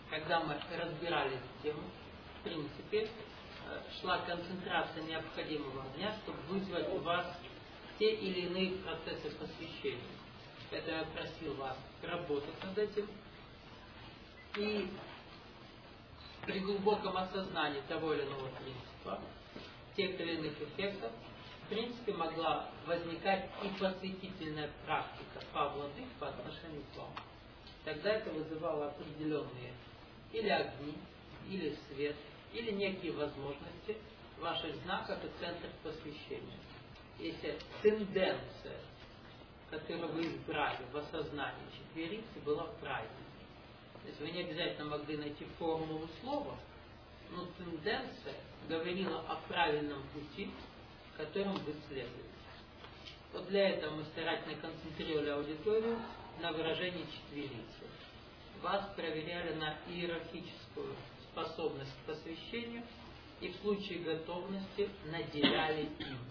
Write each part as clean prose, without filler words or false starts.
когда мы разбирали эту тему, в принципе, шла концентрация необходимого огня, чтобы вызвать у вас те или иные процессы посвящения. Это я просил вас работать над этим. И при глубоком осознании того или иного принципа, тех или иных эффектов, в принципе, могла возникать и посвятительная практика Па-владык по отношению к вам. Тогда это вызывало определенные или огни, или свет, или некие возможности в ваших знаках и центрах посвящения. Если тенденция, которую вы избрали в осознании четверицы, была правильной. То есть вы не обязательно могли найти формулу слова, но тенденция говорила о правильном пути, которым вы следуете. Вот для этого мы старательно концентрировали аудиторию на выражении четверицы. Вас проверяли на иерархическую способность к посвящению и в случае готовности наделяли им.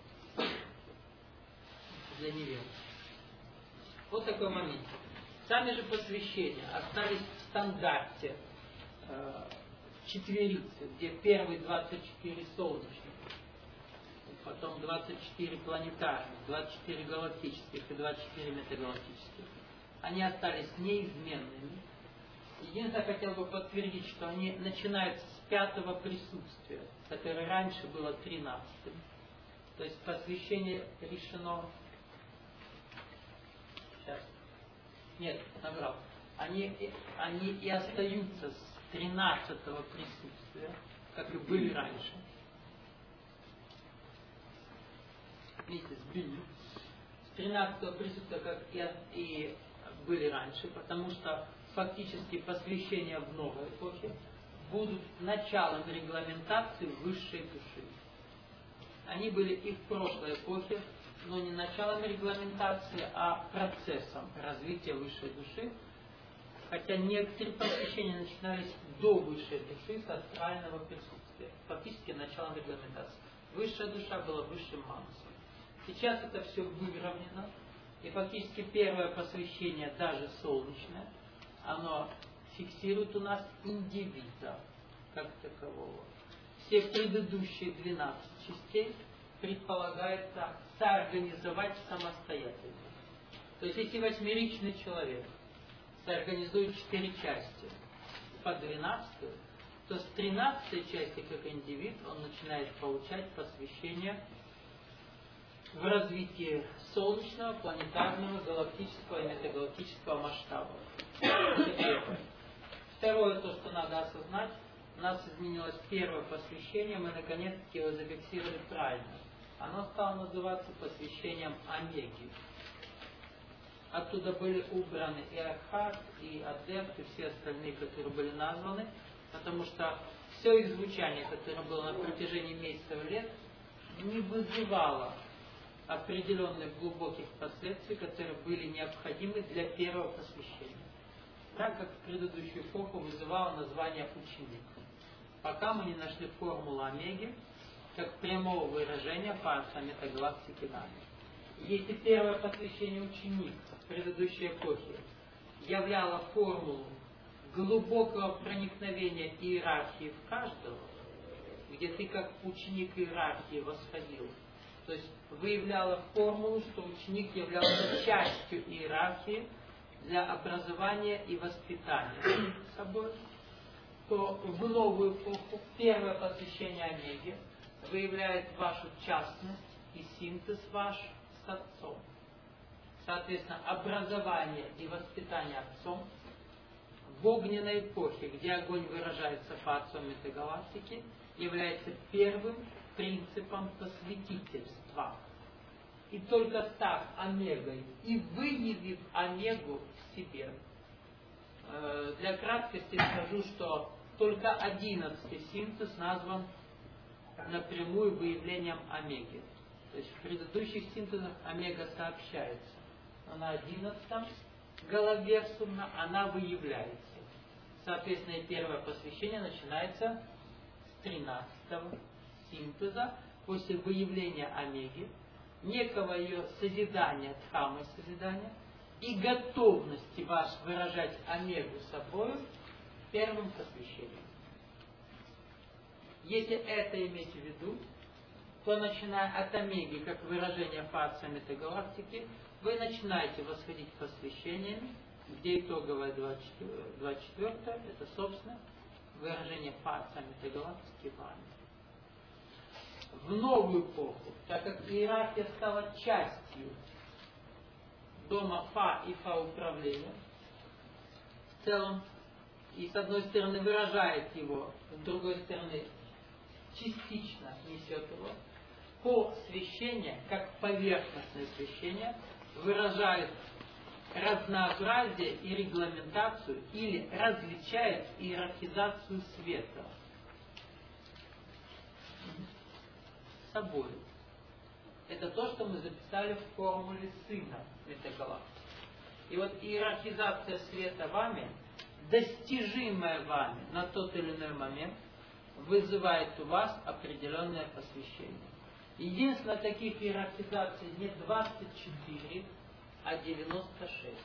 Для неверных. Вот такой момент. Сами же посвящения остались в стандарте четверицы, где первые 24 солнечных, потом 24 планетарных, 24 галактических и 24 метагалактических. Они остались неизменными. Единственное, хотел бы подтвердить, что они начинаются с 5-го присутствия, которое раньше было 13-м. То есть посвящение решено... Сейчас. Нет, набрал. Они и остаются с 13-го присутствия, как и были раньше. Видите, сбили. С 13-го присутствия, как и были раньше, потому что фактически посвящения в новой эпохе будут началом регламентации высшей души. Они были и в прошлой эпохе, но не началом регламентации, а процессом развития высшей души. Хотя некоторые посвящения начинались до высшей души с астрального присутствия. Фактически началом регламентации. Высшая душа была высшим манасом. Сейчас это все выровнено. И фактически первое посвящение, даже солнечное, оно фиксирует у нас индивида как такового. Все предыдущие 12 частей предполагается соорганизовать самостоятельно. То есть, если восьмеричный человек соорганизует 4 части по 12, то с 13 части, как индивид, он начинает получать посвящение в развитии солнечного, планетарного, галактического и метагалактического масштаба. Это первое. Второе, то, что надо осознать, у нас изменилось первое посвящение, мы наконец-таки его зафиксировали правильно. Оно стало называться посвящением Омеги. Оттуда были убраны и Архат, и Адепт, и все остальные, которые были названы, потому что все их звучание, которое было на протяжении месяцев лет, не вызывало определенных глубоких последствий, которые были необходимы для первого посвящения. Так как в предыдущую эпоху вызывало название ученик. Пока мы не нашли формулу Омеги, как прямого выражения фарса метагалактики нами. Если первое посвящение ученик в предыдущей эпохе являло формулу глубокого проникновения иерархии в каждого, где ты как ученик иерархии восходил, то есть выявляла формулу, что ученик являлся частью иерархии для образования и воспитания собой, то в новую эпоху первое посвящение Омеги выявляет вашу частность и синтез ваш с Отцом. Соответственно, образование и воспитание Отцом в огненной эпохе, где огонь выражается по Отцом метагалактики, является первым принципом посвятительства. И только став Омегой и выявив Омегу в себе, для краткости скажу, что только 11-й синтез назван напрямую выявлением Омеги. То есть в предыдущих синтезах Омега сообщается, но на 11-м галоверсумно она выявляется. Соответственно, и первое посвящение начинается с 13-го синтеза, после выявления Омеги, некого ее созидания, дхаммы созидания, и готовности вас выражать Омегу собою первым посвящением. Если это иметь в виду, то начиная от омеги, как выражение фаца метагалактики, вы начинаете восходить посвящениями, где итоговое 24 это, собственно, выражение фаца метагалактики вами. В новую эпоху, так как иерархия стала частью дома Фа и Фа управления, в целом, и с одной стороны выражает его, с другой стороны частично несет его, посвящение, как поверхностное священие, выражает разнообразие и регламентацию или различает иерархизацию света собой. Это то, что мы записали в формуле сына метагалактики. И вот иерархизация света вами, достижимая вами на тот или иной момент, вызывает у вас определенное посвящение. Единственное, таких иерархизаций не 24, а 96.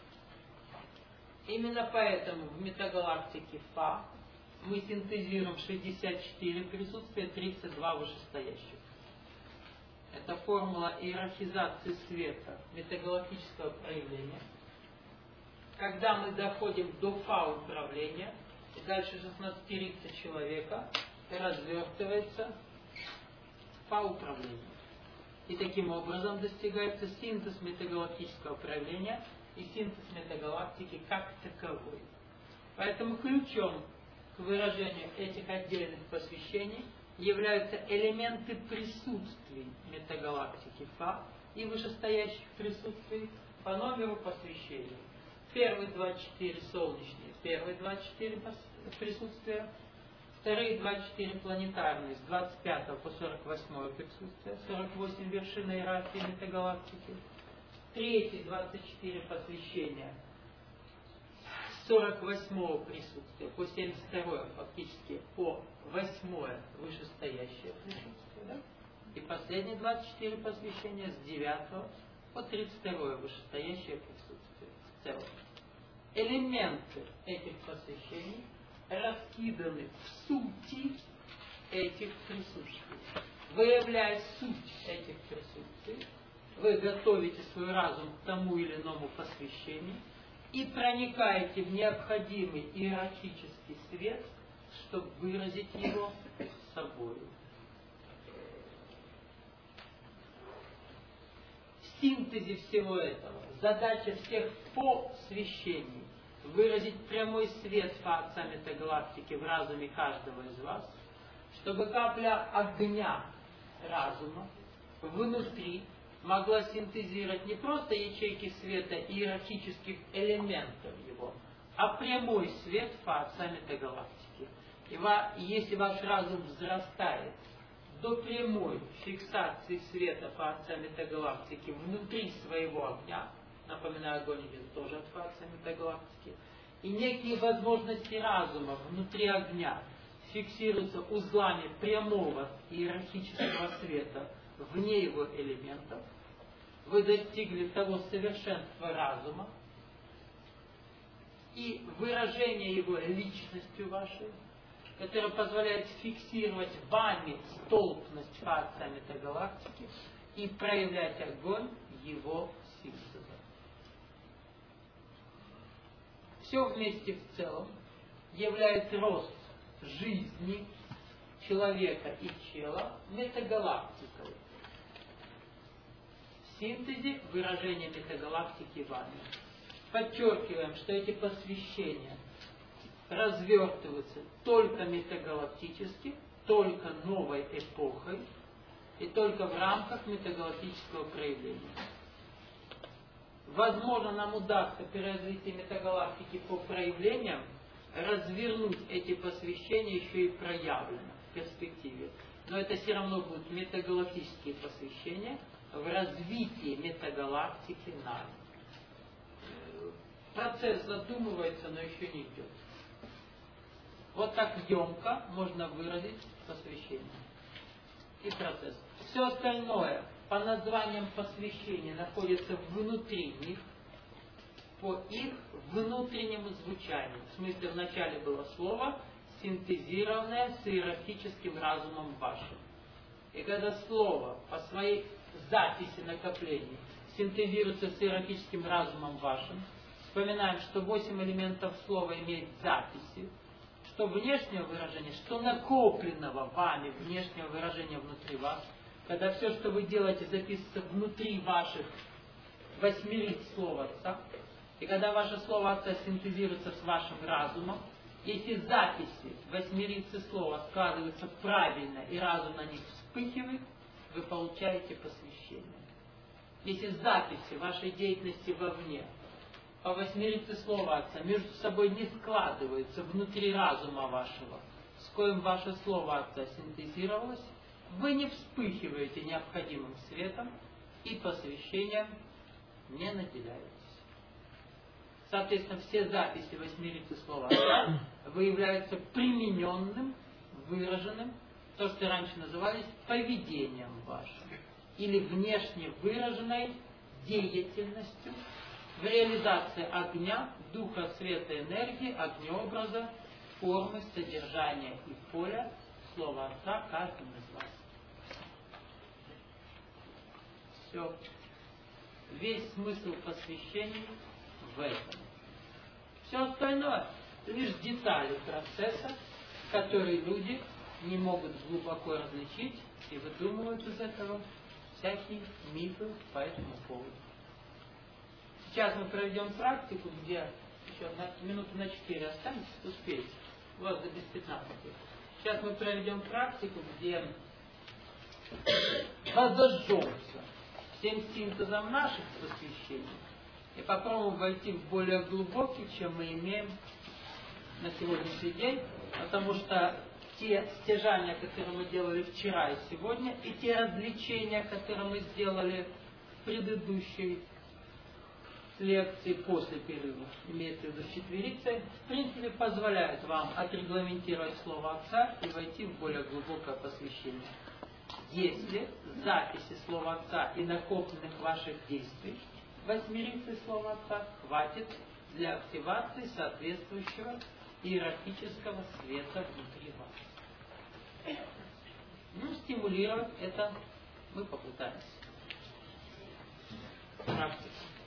Именно поэтому в метагалактике Фа мы синтезируем 64 присутствия, 32 вышестоящих. Это формула иерархизации света метагалактического проявления. Когда мы доходим до Фа управления, и дальше 16-рица человека развертывается Фа управления. И таким образом достигается синтез метагалактического проявления и синтез метагалактики как таковой. Поэтому ключом к выражению этих отдельных посвящений являются элементы присутствий метагалактики Фа и вышестоящих присутствий по номеру посвящений. Первые 24 солнечные, первые 24 присутствия, вторые 24 планетарные, с 25 по 48 присутствия, 48 вершин иерархии метагалактики, третьи 24 посвящения, с 48 присутствия по 72 фактически по 8 вышестоящее присутствие, да? И последние 24 посвящения с 9 по 32 вышестоящее присутствие в целом. Элементы этих посвящений раскиданы в сути этих присутствий. Выявляя суть этих присутствий, вы готовите свой разум к тому или иному посвящению и проникаете в необходимый иерархический свет, чтобы выразить его собой. В синтезе всего этого задача всех посвящений выразить прямой свет Фа метагалактики в разуме каждого из вас, чтобы капля огня разума внутри могла синтезировать не просто ячейки света и иерархических элементов его, а прямой свет Фа метагалактики. И если ваш разум взрастает до прямой фиксации света Фа метагалактики внутри своего огня, напоминаю, огонь идет тоже от Фа метагалактики, и некие возможности разума внутри огня фиксируются узлами прямого иерархического света вне его элементов, вы достигли того совершенства разума и выражения его личностью вашей, которое позволяет фиксировать вами столпность Фа метагалактики и проявлять огонь его синтеза. Все вместе в целом является рост жизни человека и тела метагалактикой. В синтезе выражения метагалактики вами. Подчеркиваем, что эти посвящения развертываются только метагалактически, только новой эпохой и только в рамках метагалактического проявления. Возможно, нам удастся при развитии метагалактики по проявлениям развернуть эти посвящения еще и проявленно в перспективе. Но это все равно будут метагалактические посвящения в развитии метагалактики нами. Процесс задумывается, но еще не идет. Вот так емко можно выразить посвящение и процесс. Все остальное по названиям посвящения находится внутри них, по их внутреннему звучанию. В смысле, вначале было слово, синтезированное с иерархическим разумом вашим. И когда слово по своей записи накоплений синтезируется с иерархическим разумом вашим, вспоминаем, что 8 элементов слова имеет записи, что внешнего выражения, что накопленного вами внешнего выражения внутри вас, когда все, что вы делаете, записывается внутри ваших 8 лиц слова Отца, и когда ваше слово Отца синтезируется с вашим разумом, если записи 8 лиц слова складываются правильно и разум на них вспыхивает, вы получаете посвящение. Если записи вашей деятельности вовне по 8 лиц слова Отца между собой не складываются внутри разума вашего, с коим ваше слово Отца синтезировалось, вы не вспыхиваете необходимым светом и посвящением не наделяетесь. Соответственно, все записи 8 лиц слова Отца выявляются примененным, выраженным, то, что раньше назывались поведением вашим, или внешне выраженной деятельностью в реализации огня, духа, света, энергии, огнеобраза, формы, содержания и поля слова Отца каждым из вас. Все. Весь смысл посвящения в этом. Все остальное лишь детали процесса, которые люди не могут глубоко различить и выдумывают из этого всякие мифы по этому поводу. Сейчас мы проведем практику, где еще минуту на 4 останется, успеете. У вас до без 15. Сейчас мы проведем практику, где подожжемся всем синтезом наших посвящений и попробуем войти в более глубокий, чем мы имеем на сегодняшний день, потому что те стяжания, которые мы делали вчера и сегодня, и те развлечения, которые мы сделали в предыдущей лекции после перерыва, имеется в виду четверицей, в принципе позволяют вам отрегламентировать слово Отца и войти в более глубокое посвящение. Если записи слова Отца и накопленных ваших действий 8 слова Отца хватит для активации соответствующего иерархического света внутри вас. Ну, стимулировать это мы попытаемся. Практика.